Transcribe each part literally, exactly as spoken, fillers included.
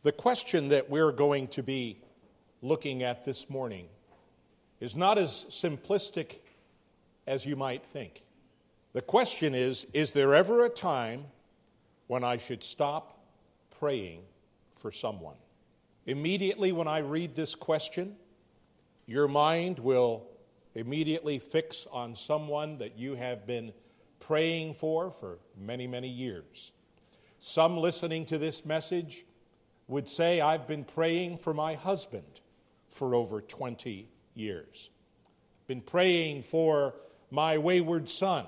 The question that we're going to be looking at this morning is not as simplistic as you might think. The question is, is there ever a time when I should stop praying for someone? Immediately when I read this question, your mind will immediately fix on someone that you have been praying for for many, many years. Some listening to this message would say, I've been praying for my husband for over twenty years. Been praying for my wayward son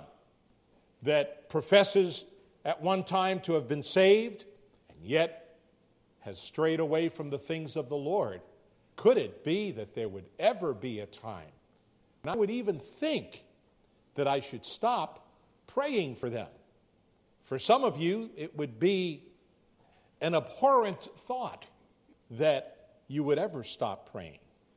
that professes at one time to have been saved and yet has strayed away from the things of the Lord. Could it be that there would ever be a time, and I would even think, that I should stop praying for them? For some of you, it would be an abhorrent thought that you would ever stop praying.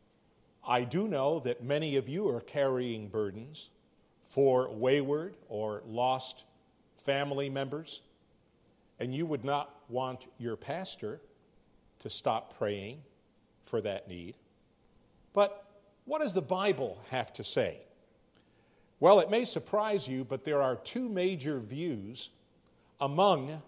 I do know that many of you are carrying burdens for wayward or lost family members, and you would not want your pastor to stop praying for that need. But what does the Bible have to say? Well, it may surprise you, but there are two major views among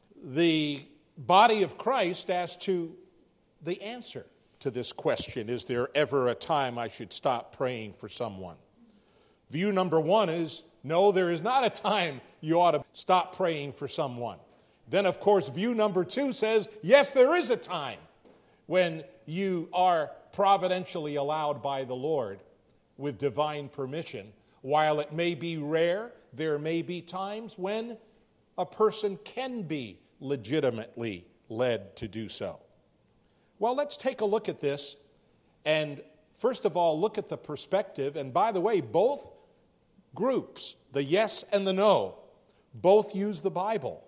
the body of Christ as to the answer to this question, is there ever a time I should stop praying for someone? View number one is, no, there is not a time you ought to stop praying for someone. Then, of course, view number two says, yes, there is a time when you are providentially allowed by the Lord with divine permission. While it may be rare, there may be times when a person can be legitimately led to do so. Well, let's take a look at this and first of all look at the perspective. And by the way, both groups, the yes and the no, both use the Bible.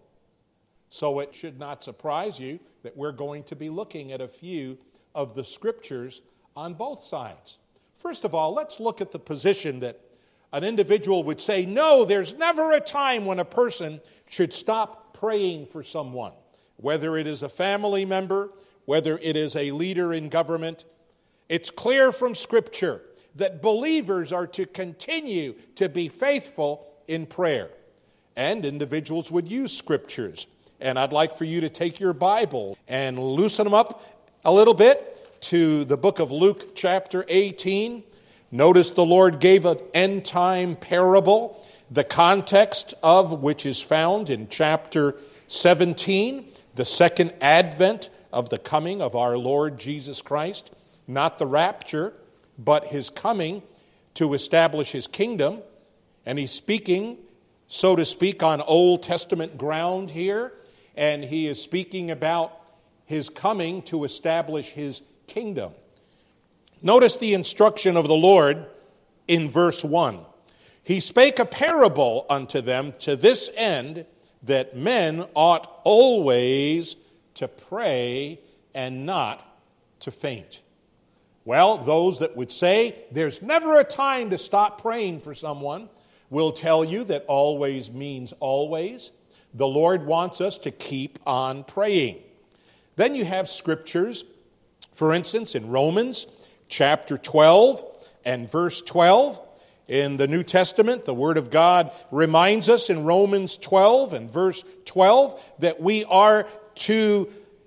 So it should not surprise you that we're going to be looking at a few of the scriptures on both sides. First of all, let's look at the position that an individual would say, no, there's never a time when a person should stop praying for someone, whether it is a family member, whether it is a leader in government. It's clear from Scripture that believers are to continue to be faithful in prayer. And individuals would use Scriptures. And I'd like for you to take your Bible and loosen them up a little bit to the book of Luke chapter eighteen. Notice the Lord gave an end-time parable, the context of which is found in chapter seventeen, the second advent of the coming of our Lord Jesus Christ. Not the rapture, but his coming to establish his kingdom. And he's speaking, so to speak, on Old Testament ground here. And he is speaking about his coming to establish his kingdom. Notice the instruction of the Lord in verse one. He spake a parable unto them to this end, that men ought always to pray and not to faint. Well, those that would say there's never a time to stop praying for someone will tell you that always means always. The Lord wants us to keep on praying. Then you have scriptures, for instance, in Romans chapter twelve and verse twelve. In the New Testament, the Word of God reminds us in Romans twelve and verse twelve that we are to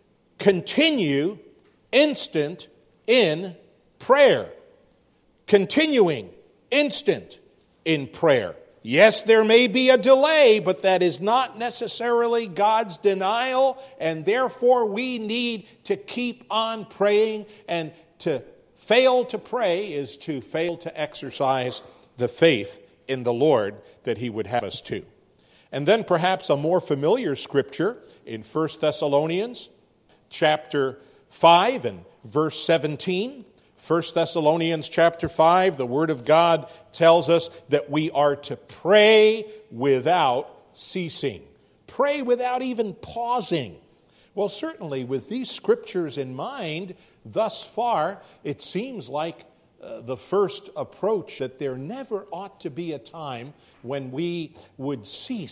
continue instant in prayer. Continuing instant in prayer. Yes, there may be a delay, but that is not necessarily God's denial, and therefore we need to keep on praying, and to fail to pray is to fail to exercise the faith in the Lord that he would have us to. And then perhaps a more familiar scripture in First Thessalonians chapter five and verse seventeen. First Thessalonians chapter five, the Word of God tells us that we are to pray without ceasing. Pray without even pausing. Well, certainly with these scriptures in mind, thus far, it seems like uh, the first approach that there never ought to be a time when we would cease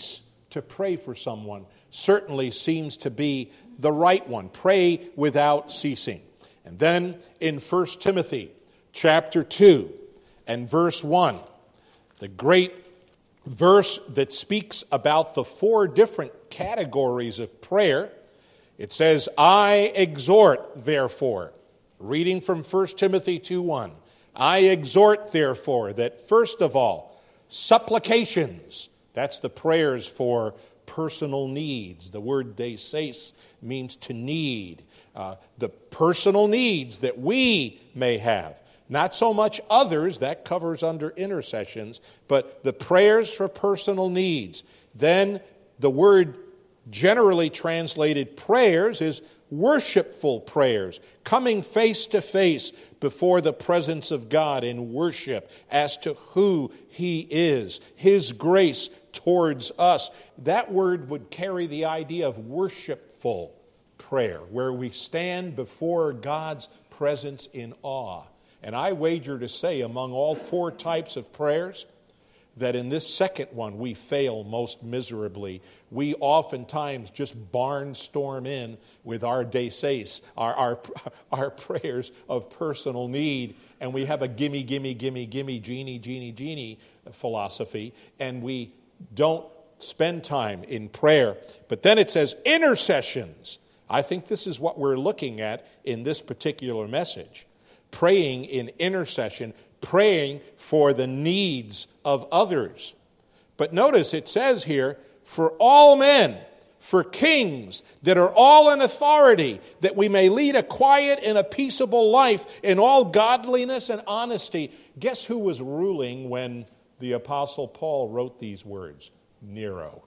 to pray for someone certainly seems to be the right one. Pray without ceasing. And then in First Timothy chapter two and verse one, the great verse that speaks about the four different categories of prayer, it says, I exhort, therefore, reading from First Timothy two one, I exhort, therefore, that first of all, supplications, that's the prayers for personal needs. The word deses means to need. Uh, the personal needs that we may have. Not so much others, that covers under intercessions, but the prayers for personal needs. Then the word generally translated prayers is worshipful prayers, coming face to face before the presence of God in worship as to who He is, His grace towards us. That word would carry the idea of worshipful prayer, where we stand before God's presence in awe. And I wager to say, among all four types of prayers, that in this second one we fail most miserably. We oftentimes just barnstorm in with our deses, our, our, our prayers of personal need, and we have a gimme, gimme, gimme, gimme, genie, genie, genie philosophy, and we don't spend time in prayer. But then it says intercessions. I think this is what we're looking at in this particular message. Praying in intercession, praying for the needs of others. But notice it says here, for all men, for kings that are all in authority, that we may lead a quiet and a peaceable life in all godliness and honesty. Guess who was ruling when the Apostle Paul wrote these words? Nero.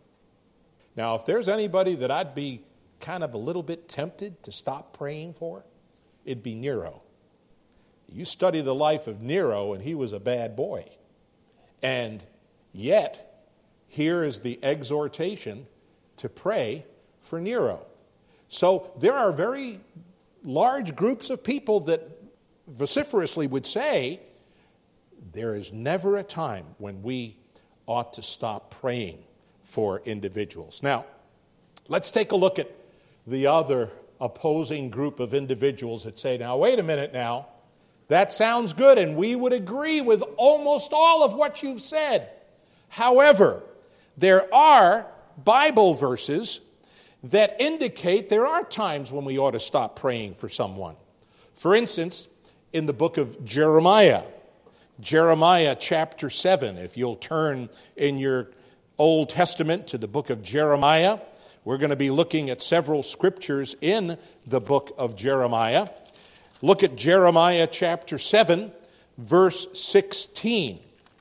Now, if there's anybody that I'd be kind of a little bit tempted to stop praying for, it'd be Nero. You study the life of Nero, and he was a bad boy. And yet, here is the exhortation to pray for Nero. So there are very large groups of people that vociferously would say, there is never a time when we ought to stop praying for individuals. Now, let's take a look at the other opposing group of individuals that say, now, wait a minute now. That sounds good, and we would agree with almost all of what you've said. However, there are Bible verses that indicate there are times when we ought to stop praying for someone. For instance, in the book of Jeremiah, Jeremiah chapter seven, if you'll turn in your Old Testament to the book of Jeremiah, we're going to be looking at several scriptures in the book of Jeremiah. Look at Jeremiah chapter seven, verse sixteen.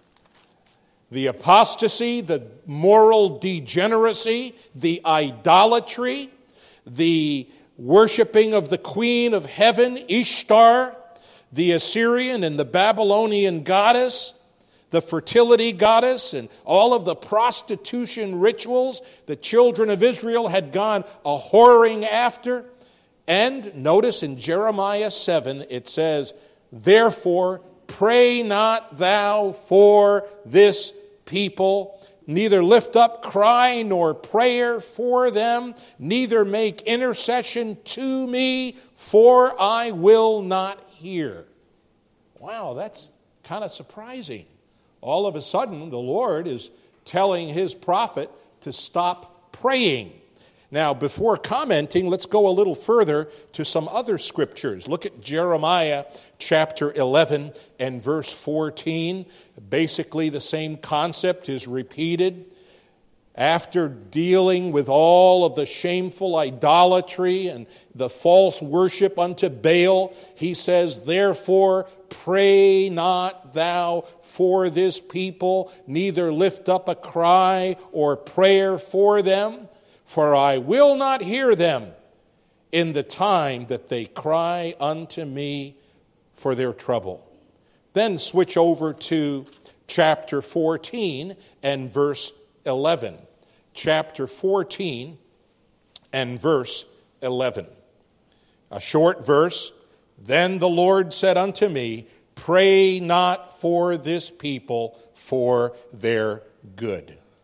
The apostasy, the moral degeneracy, the idolatry, the worshiping of the queen of heaven, Ishtar, the Assyrian and the Babylonian goddess, the fertility goddess, and all of the prostitution rituals the children of Israel had gone a whoring after. And notice in Jeremiah seven, it says, therefore, pray not thou for this people, neither lift up cry nor prayer for them, neither make intercession to me, for I will not hear. Wow, that's kind of surprising. All of a sudden, the Lord is telling His prophet to stop praying. Now, before commenting, let's go a little further to some other scriptures. Look at Jeremiah chapter eleven and verse fourteen. Basically, the same concept is repeated. After dealing with all of the shameful idolatry and the false worship unto Baal, he says, therefore, pray not thou for this people, neither lift up a cry or prayer for them. For I will not hear them in the time that they cry unto me for their trouble. Then switch over to chapter fourteen and verse eleven. Chapter fourteen and verse eleven. A short verse. Then the Lord said unto me, pray not for this people for their good.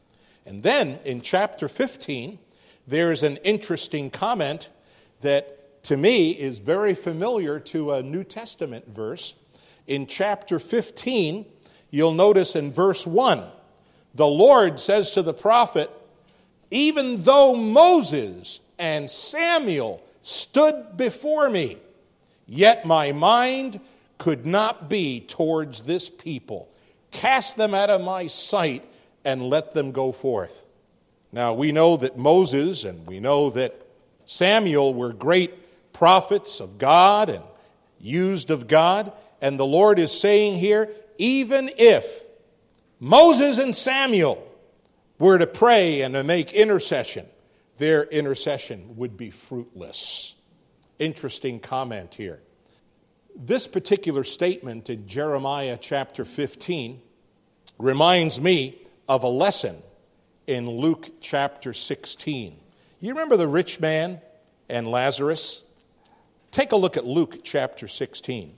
And then in chapter fifteen, there's an interesting comment that to me is very familiar to a New Testament verse. In chapter fifteen, you'll notice in verse one, the Lord says to the prophet, even though Moses and Samuel stood before me, yet my mind could not be towards this people. Cast them out of my sight and let them go forth. Now we know that Moses and we know that Samuel were great prophets of God and used of God. And the Lord is saying here, even if Moses and Samuel were to pray and to make intercession, their intercession would be fruitless. Interesting comment here. This particular statement in Jeremiah chapter fifteen reminds me of a lesson in Luke chapter sixteen. You remember the rich man and Lazarus? Take a look at Luke chapter sixteen.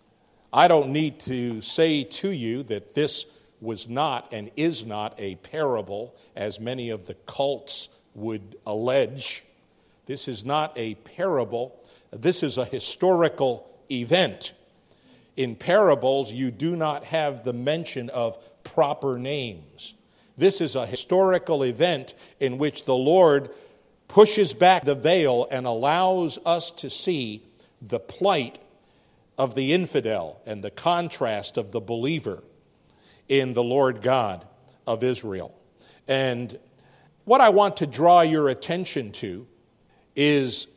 I don't need to say to you that this was not and is not a parable, as many of the cults would allege. This is not a parable. This is a historical event. In parables, you do not have the mention of proper names. This is a historical event in which the Lord pushes back the veil and allows us to see the plight of the infidel and the contrast of the believer in the Lord God of Israel. And what I want to draw your attention to is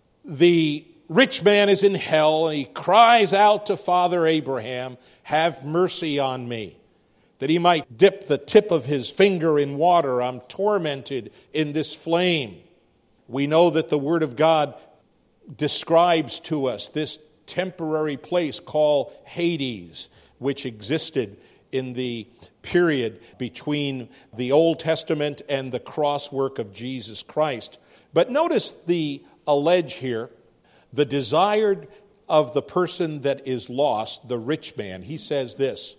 the rich man is in hell and he cries out to Father Abraham, have mercy on me, that he might dip the tip of his finger in water. I'm tormented in this flame. We know that the Word of God describes to us this temporary place called Hades, which existed in the period between the Old Testament and the cross work of Jesus Christ. But notice the allege here, the desired of the person that is lost, the rich man. He says this,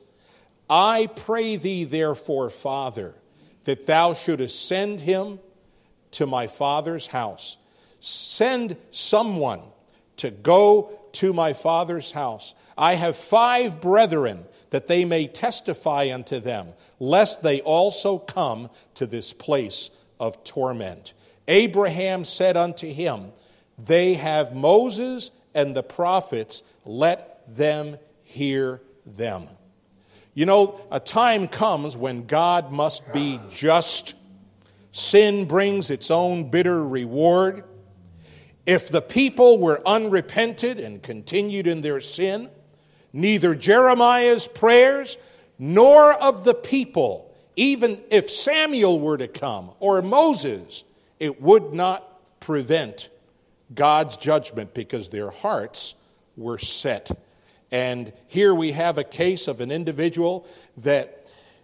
I pray thee therefore, Father, that thou shouldest send him to my father's house. Send someone to go to my father's house. I have five brethren, that they may testify unto them, lest they also come to this place of torment. Abraham said unto him, they have Moses and the prophets, let them hear them. You know, a time comes when God must be just. Sin brings its own bitter reward. If the people were unrepented and continued in their sin, neither Jeremiah's prayers nor of the people, even if Samuel were to come or Moses, it would not prevent God's judgment because their hearts were set. And here we have a case of an individual that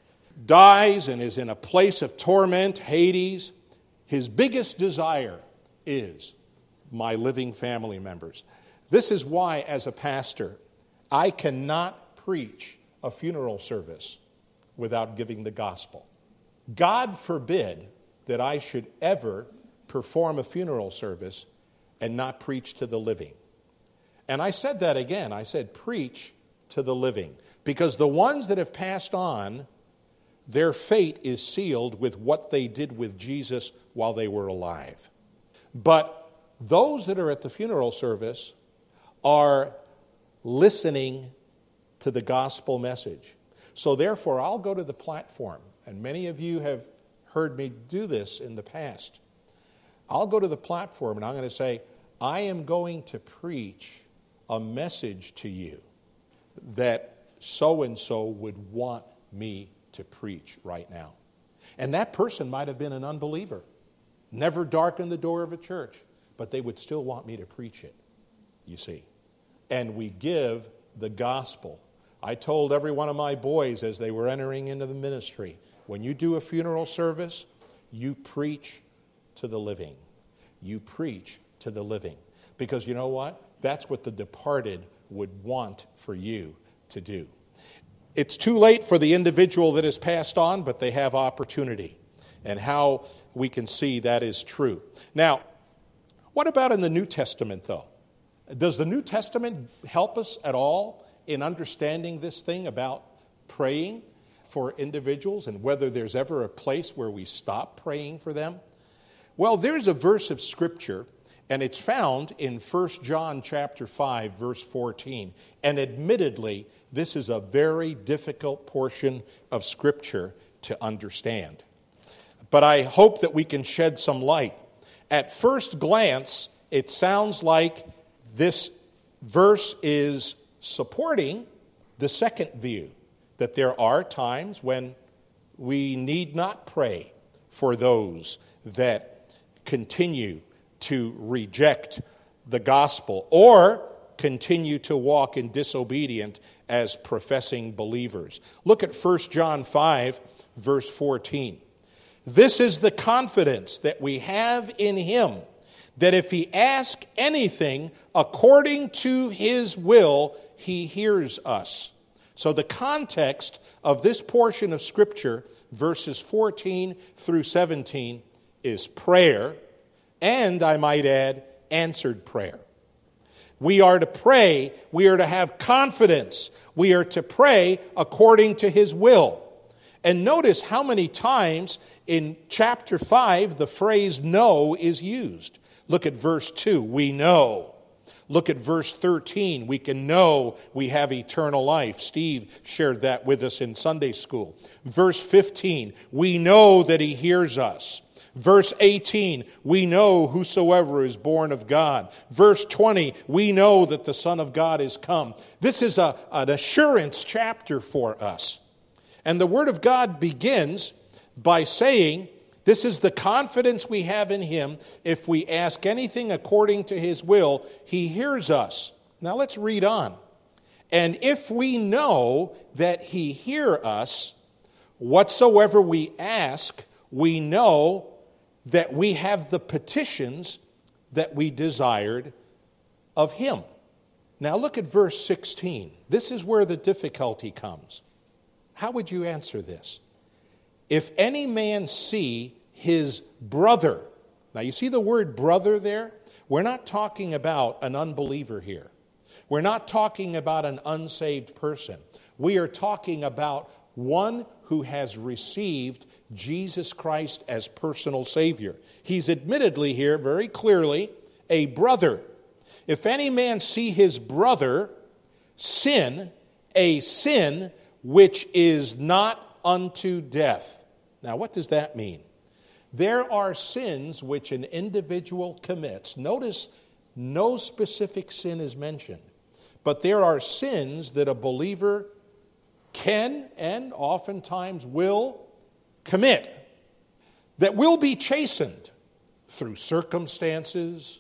dies and is in a place of torment, Hades. His biggest desire is my living family members. This is why, as a pastor, I cannot preach a funeral service without giving the gospel. God forbid that I should ever perform a funeral service and not preach to the living. And I said that again. I said preach to the living. Because the ones that have passed on, their fate is sealed with what they did with Jesus while they were alive. But those that are at the funeral service are listening to the gospel message. So therefore, I'll go to the platform, and many of you have heard me do this in the past. I'll go to the platform and I'm going to say, I am going to preach a message to you that so-and-so would want me to preach right now. And that person might have been an unbeliever, never darkened the door of a church, but they would still want me to preach it, you see. And we give the gospel. I told every one of my boys as they were entering into the ministry, when you do a funeral service, you preach to the living. You preach to the living. Because you know what? That's what the departed would want for you to do. It's too late for the individual that has passed on, but they have opportunity. and how we can see that is true. Now, what about in the New Testament, though? Does the New Testament help us at all in understanding this thing about praying for individuals and whether there's ever a place where we stop praying for them? Well, there's a verse of Scripture, and it's found in First John chapter five, verse fourteen. And admittedly, this is a very difficult portion of Scripture to understand. But I hope that we can shed some light. At first glance, it sounds like this verse is supporting the second view, that there are times when we need not pray for those that continue to reject the gospel or continue to walk in disobedience as professing believers. Look at First John five, verse fourteen. This is the confidence that we have in him, that if he asks anything according to his will, he hears us. So the context of this portion of Scripture, verses fourteen through seventeen, is prayer, and I might add, answered prayer. We are to pray, we are to have confidence, we are to pray according to his will. And notice how many times in chapter five the phrase know is used. Look at verse two, we know. Look at verse thirteen, we can know we have eternal life. Steve shared that with us in Sunday school. Verse fifteen, we know that he hears us. Verse eighteen, we know whosoever is born of God. Verse twenty, we know that the Son of God is come. This is a, an assurance chapter for us. And the Word of God begins by saying, this is the confidence we have in him. If we ask anything according to his will, he hears us. Now let's read on. And if we know that he hears us, whatsoever we ask, we know that we have the petitions that we desired of him. Now look at verse sixteen. This is where the difficulty comes. How would you answer this? If any man see his brother. Now you see the word brother there? We're not talking about an unbeliever here. We're not talking about an unsaved person. We are talking about one who has received Jesus Christ as personal Savior. He's admittedly here very clearly a brother. If any man see his brother sin, a sin which is not unto death. Now what does that mean? There are sins which an individual commits. Notice no specific sin is mentioned. But there are sins that a believer can and oftentimes will commit that will be chastened through circumstances,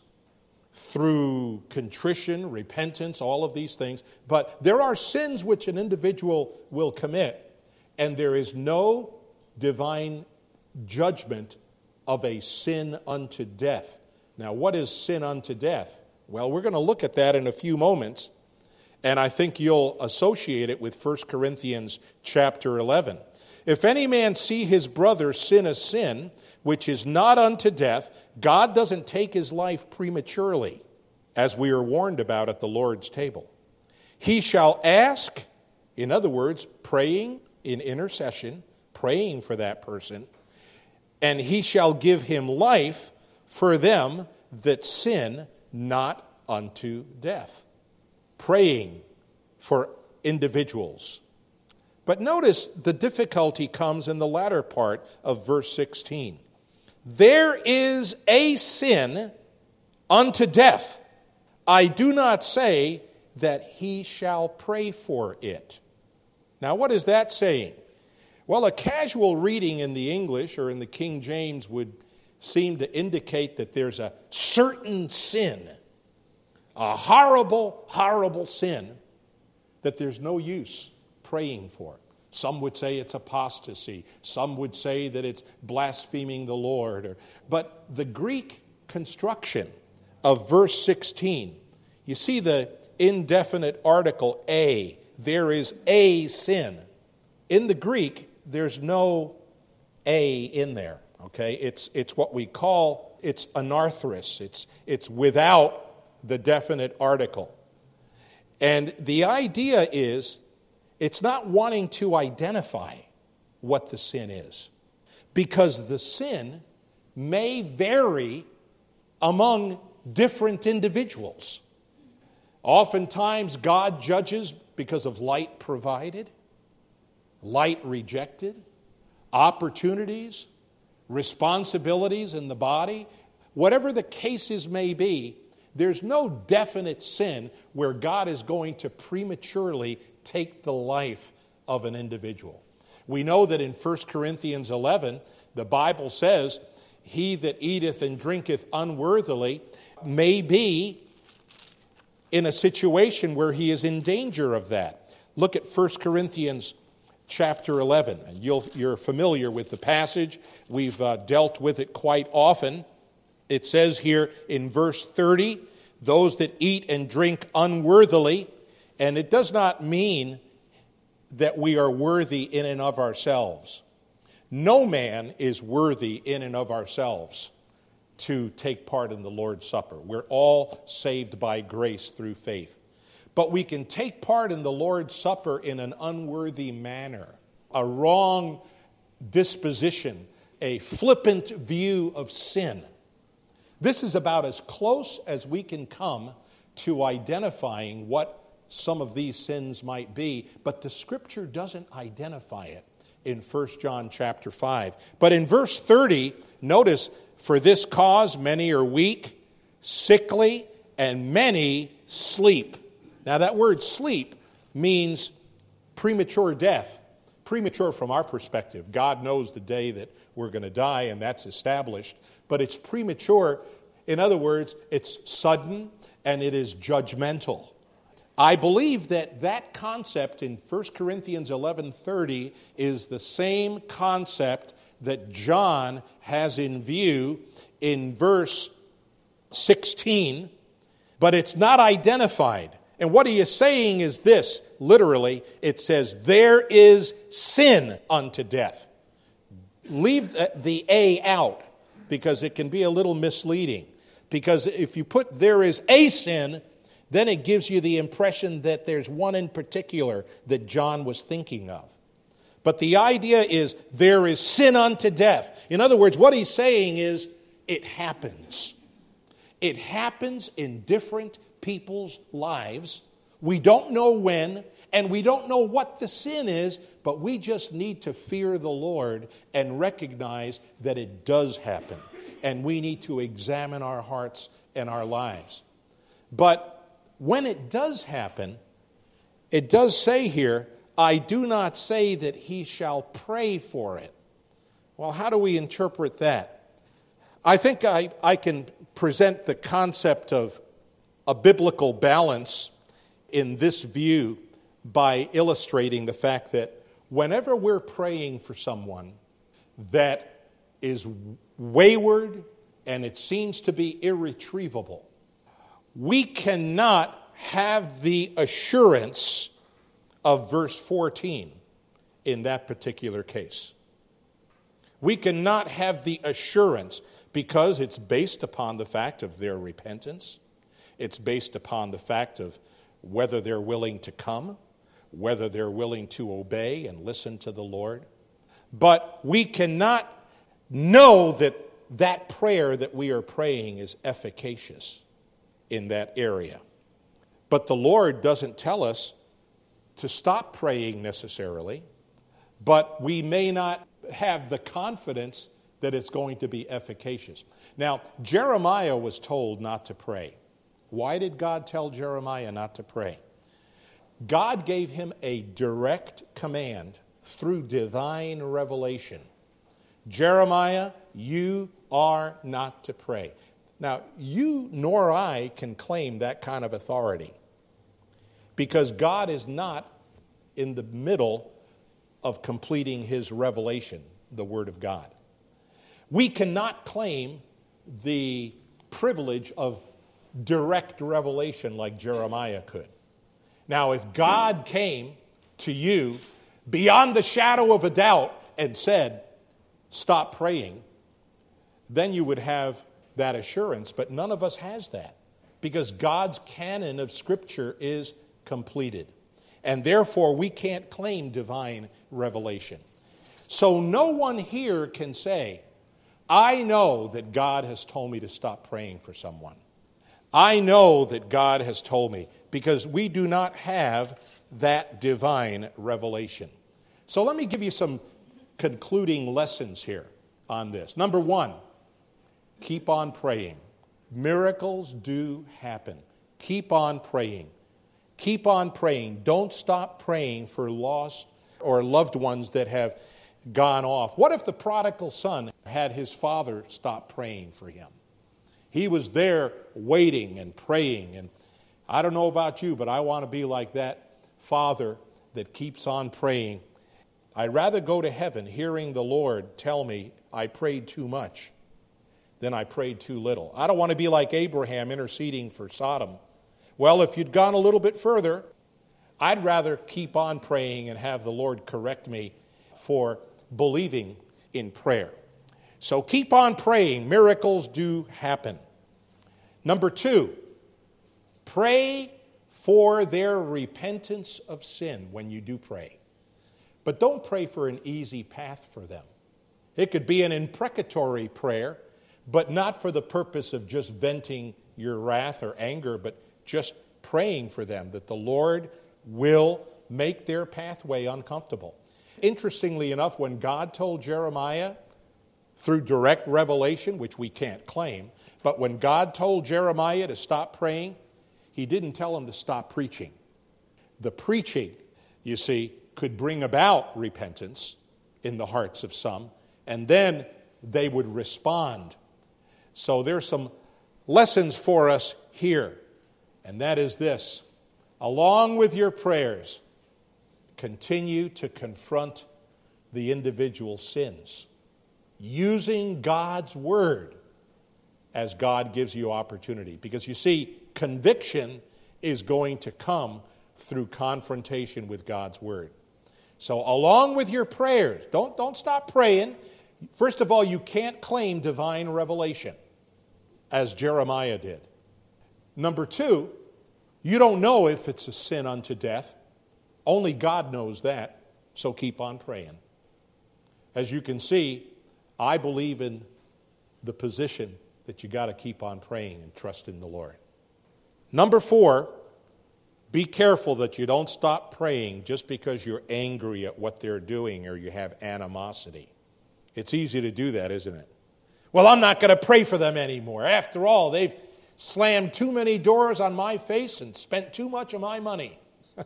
through contrition, repentance, all of these things. But there are sins which an individual will commit, and there is no divine judgment of a sin unto death. Now, what is sin unto death? Well, we're going to look at that in a few moments, and I think you'll associate it with First Corinthians chapter eleven. If any man see his brother sin a sin which is not unto death, God doesn't take his life prematurely, as we are warned about at the Lord's table. He shall ask, in other words, praying in intercession, praying for that person, and he shall give him life for them that sin not unto death. Praying for individuals. But notice the difficulty comes in the latter part of verse sixteen. There is a sin unto death. I do not say that he shall pray for it. Now, what is that saying? Well, a casual reading in the English or in the King James would seem to indicate that there's a certain sin, a horrible, horrible sin, that there's no use praying for. Some would say it's apostasy. Some would say that it's blaspheming the Lord. Or, but the Greek construction of verse sixteen, you see the indefinite article a. There is a sin. In the Greek, there's no a in there. Okay, it's it's what we call, it's anarthrous. It's it's without the definite article. And the idea is, it's not wanting to identify what the sin is, because the sin may vary among different individuals. Oftentimes, God judges because of light provided, light rejected, opportunities, responsibilities in the body. Whatever the cases may be, there's no definite sin where God is going to prematurely take the life of an individual. We know that in First Corinthians eleven, the Bible says, "He that eateth and drinketh unworthily may be in a situation where he is in danger of that." Look at First Corinthians chapter eleven. And you'll, you're familiar with the passage. We've uh, dealt with it quite often. It says here in verse thirty, "Those that eat and drink unworthily," and it does not mean that we are worthy in and of ourselves. No man is worthy in and of ourselves to take part in the Lord's Supper. We're all saved by grace through faith. But we can take part in the Lord's Supper in an unworthy manner, a wrong disposition, a flippant view of sin. This is about as close as we can come to identifying what some of these sins might be, but the Scripture doesn't identify it in First John chapter five. But in verse thirty, notice, "For this cause many are weak, sickly, and many sleep." Now that word sleep means premature death. Premature from our perspective. God knows the day that we're going to die, and that's established. But it's premature. In other words, it's sudden and it is judgmental. I believe that that concept in First Corinthians eleven thirty is the same concept that John has in view in verse sixteen, but it's not identified. And what he is saying is this, literally, it says, "There is sin unto death." Leave the A out, because it can be a little misleading. Because if you put "there is a sin," then it gives you the impression that there's one in particular that John was thinking of. But the idea is, there is sin unto death. In other words, what he's saying is, it happens. It happens in different people's lives. We don't know when, and we don't know what the sin is, but we just need to fear the Lord and recognize that it does happen. And we need to examine our hearts and our lives. But when it does happen, it does say here, "I do not say that he shall pray for it." Well, how do we interpret that? I think I, I can present the concept of a biblical balance in this view by illustrating the fact that whenever we're praying for someone that is wayward and it seems to be irretrievable, we cannot have the assurance of verse fourteen in that particular case. We cannot have the assurance because it's based upon the fact of their repentance. It's based upon the fact of whether they're willing to come, whether they're willing to obey and listen to the Lord. But we cannot know that that prayer that we are praying is efficacious in that area. But the Lord doesn't tell us to stop praying necessarily, but we may not have the confidence that it's going to be efficacious. Now, Jeremiah was told not to pray. Why did God tell Jeremiah not to pray? God gave him a direct command through divine revelation. Jeremiah, you are not to pray. Now, you nor I can claim that kind of authority because God is not in the middle of completing his revelation, the Word of God. We cannot claim the privilege of direct revelation like Jeremiah could. Now, if God came to you beyond the shadow of a doubt and said, stop praying, then you would have that assurance. But none of us has that, because God's canon of Scripture is completed. And therefore, we can't claim divine revelation. So no one here can say, I know that God has told me to stop praying for someone. I know that God has told me, because we do not have that divine revelation. So let me give you some concluding lessons here on this. Number one, keep on praying. Miracles do happen. Keep on praying. Keep on praying. Don't stop praying for lost or loved ones that have gone off. What if the prodigal son had his father stop praying for him? He was there waiting and praying. And I don't know about you, but I want to be like that father that keeps on praying. I'd rather go to heaven hearing the Lord tell me I prayed too much than I prayed too little. I don't want to be like Abraham interceding for Sodom. Well, if you'd gone a little bit further, I'd rather keep on praying and have the Lord correct me for believing in prayer. So keep on praying. Miracles do happen. Number two, pray for their repentance of sin when you do pray. But don't pray for an easy path for them. It could be an imprecatory prayer, but not for the purpose of just venting your wrath or anger, but just praying for them that the Lord will make their pathway uncomfortable. Interestingly enough, when God told Jeremiah through direct revelation, which we can't claim, but when God told Jeremiah to stop praying, he didn't tell him to stop preaching. The preaching, you see, could bring about repentance in the hearts of some, and then they would respond. So there's some lessons for us here, and that is this. Along with your prayers, continue to confront the individual sins, using God's word as God gives you opportunity. Because you see, conviction is going to come through confrontation with God's word. So along with your prayers, don't, don't stop praying. First of all, you can't claim divine revelation, as Jeremiah did. Number two, you don't know if it's a sin unto death. Only God knows that, so keep on praying. As you can see, I believe in the position that you got to keep on praying and trust in the Lord. Number four, be careful that you don't stop praying just because you're angry at what they're doing or you have animosity. It's easy to do that, isn't it? Well, I'm not going to pray for them anymore. After all, they've slammed too many doors on my face and spent too much of my money.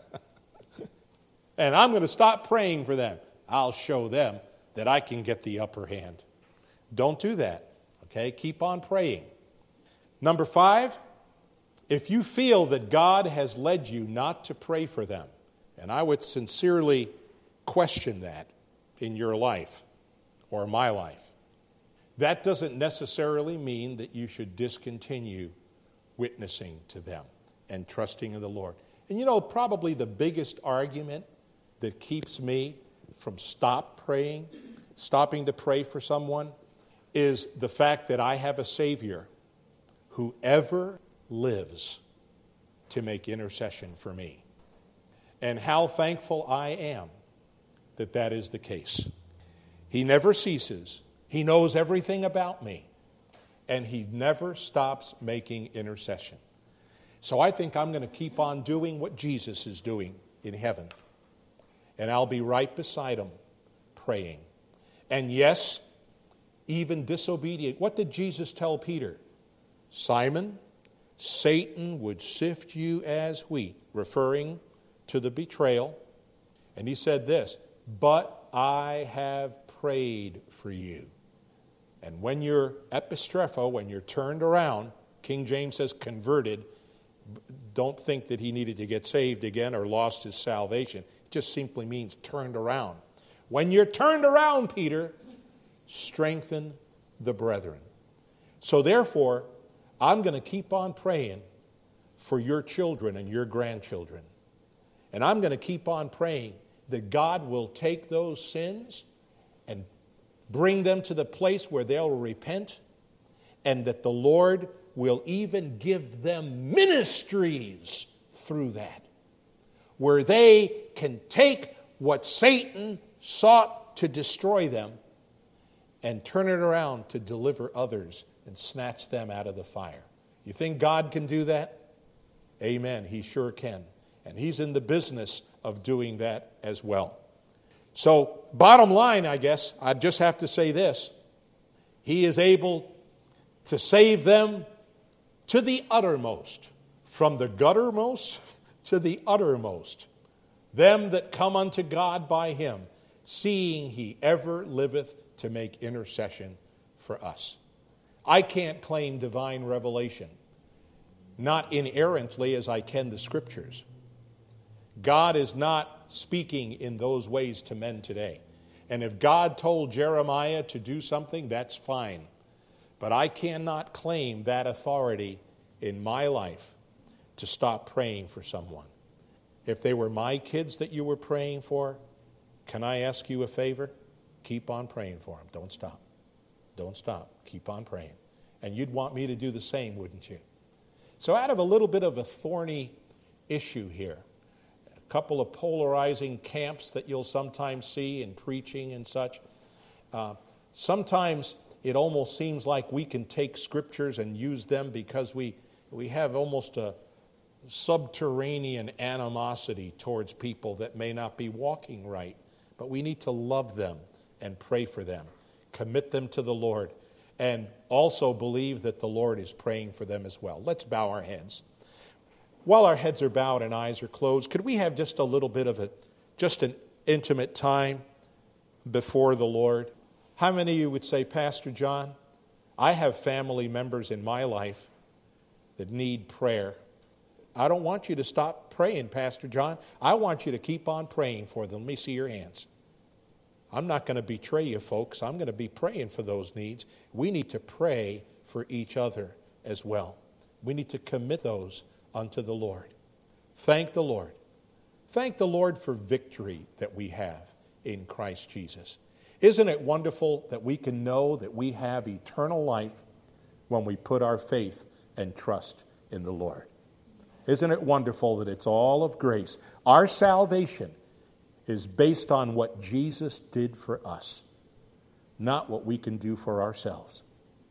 And I'm going to stop praying for them. I'll show them that I can get the upper hand. Don't do that, okay? Keep on praying. Number five, if you feel that God has led you not to pray for them, and I would sincerely question that in your life or my life, that doesn't necessarily mean that you should discontinue witnessing to them and trusting in the Lord. And you know, probably the biggest argument that keeps me from stop praying, stopping to pray for someone, is the fact that I have a Savior who ever lives to make intercession for me. And how thankful I am that that is the case. He never ceases. He knows everything about me. And he never stops making intercession. So I think I'm going to keep on doing what Jesus is doing in heaven. And I'll be right beside him praying. And yes, even disobedient. What did Jesus tell Peter? Simon, Satan would sift you as wheat, referring to the betrayal. And he said this, but I have prayed for you. And when you're epistrepho, when you're turned around, King James says converted, don't think that he needed to get saved again or lost his salvation. It just simply means turned around. When you're turned around, Peter, strengthen the brethren. So therefore, I'm going to keep on praying for your children and your grandchildren. And I'm going to keep on praying that God will take those sins and bring them to the place where they'll repent and that the Lord will even give them ministries through that, where they can take what Satan sought to destroy them and turn it around to deliver others and snatch them out of the fire. You think God can do that? Amen. He sure can. And He's in the business of doing that as well. So, bottom line, I guess, I just have to say this. He is able to save them to the uttermost, from the guttermost to the uttermost. Them that come unto God by Him, seeing He ever liveth to make intercession for us. I can't claim divine revelation, not inerrantly as I can the Scriptures. God is not speaking in those ways to men today. And if God told Jeremiah to do something, that's fine. But I cannot claim that authority in my life to stop praying for someone. If they were my kids that you were praying for, can I ask you a favor? Keep on praying for them. Don't stop. Don't stop. Keep on praying. And you'd want me to do the same, wouldn't you? So out of a little bit of a thorny issue here, a couple of polarizing camps that you'll sometimes see in preaching and such, uh, sometimes it almost seems like we can take scriptures and use them because we, we have almost a subterranean animosity towards people that may not be walking right. But we need to love them and pray for them, commit them to the Lord, and also believe that the Lord is praying for them as well. Let's bow our heads. While our heads are bowed and eyes are closed, could we have just a little bit of a, just an intimate time before the Lord? How many of you would say, Pastor John, I have family members in my life that need prayer. I don't want you to stop praying, Pastor John. I want you to keep on praying for them. Let me see your hands. I'm not going to betray you, folks. I'm going to be praying for those needs. We need to pray for each other as well. We need to commit those unto the Lord. Thank the Lord. Thank the Lord for victory that we have in Christ Jesus. Isn't it wonderful that we can know that we have eternal life when we put our faith and trust in the Lord? Isn't it wonderful that it's all of grace? Our salvation is based on what Jesus did for us, not what we can do for ourselves.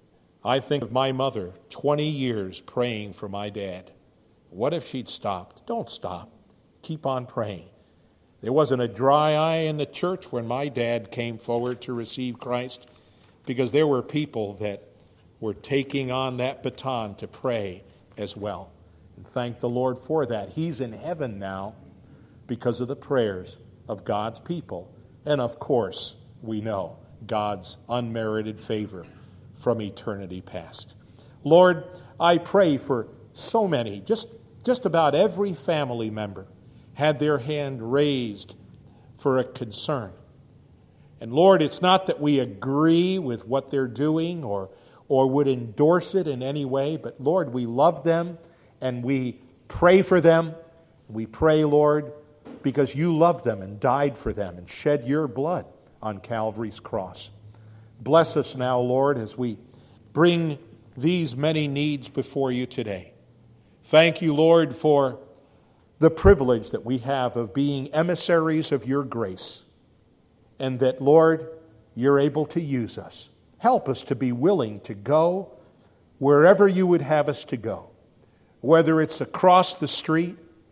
I think of my mother, twenty years praying for my dad. What if she'd stopped? Don't stop. Keep on praying. There wasn't a dry eye in the church when my dad came forward to receive Christ, because there were people that were taking on that baton to pray as well. And thank the Lord for that. He's in heaven now because of the prayers of God's people. And of course, we know God's unmerited favor from eternity past. Lord, I pray for so many, just, just about every family member had their hand raised for a concern. And Lord, it's not that we agree with what they're doing or, or would endorse it in any way, but Lord, we love them and we pray for them. We pray, Lord, because you loved them and died for them and shed your blood on Calvary's cross. Bless us now, Lord, as we bring these many needs before you today. Thank you, Lord, for the privilege that we have of being emissaries of your grace, and that, Lord, you're able to use us. Help us to be willing to go wherever you would have us to go, whether it's across the street,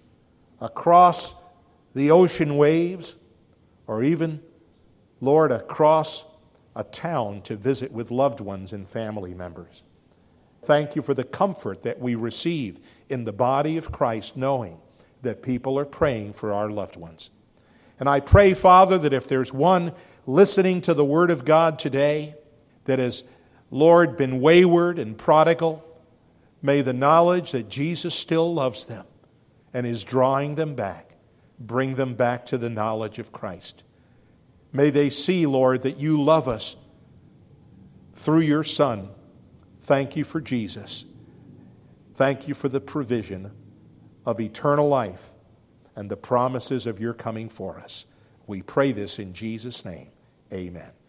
across the ocean waves, or even, Lord, across a town to visit with loved ones and family members. Thank you for the comfort that we receive in the body of Christ, knowing that people are praying for our loved ones. And I pray, Father, that if there's one listening to the Word of God today that has, Lord, been wayward and prodigal, may the knowledge that Jesus still loves them and is drawing them back, bring them back to the knowledge of Christ. May they see, Lord, that you love us through your Son. Thank you for Jesus. Thank you for the provision of eternal life and the promises of your coming for us. We pray this in Jesus' name. Amen.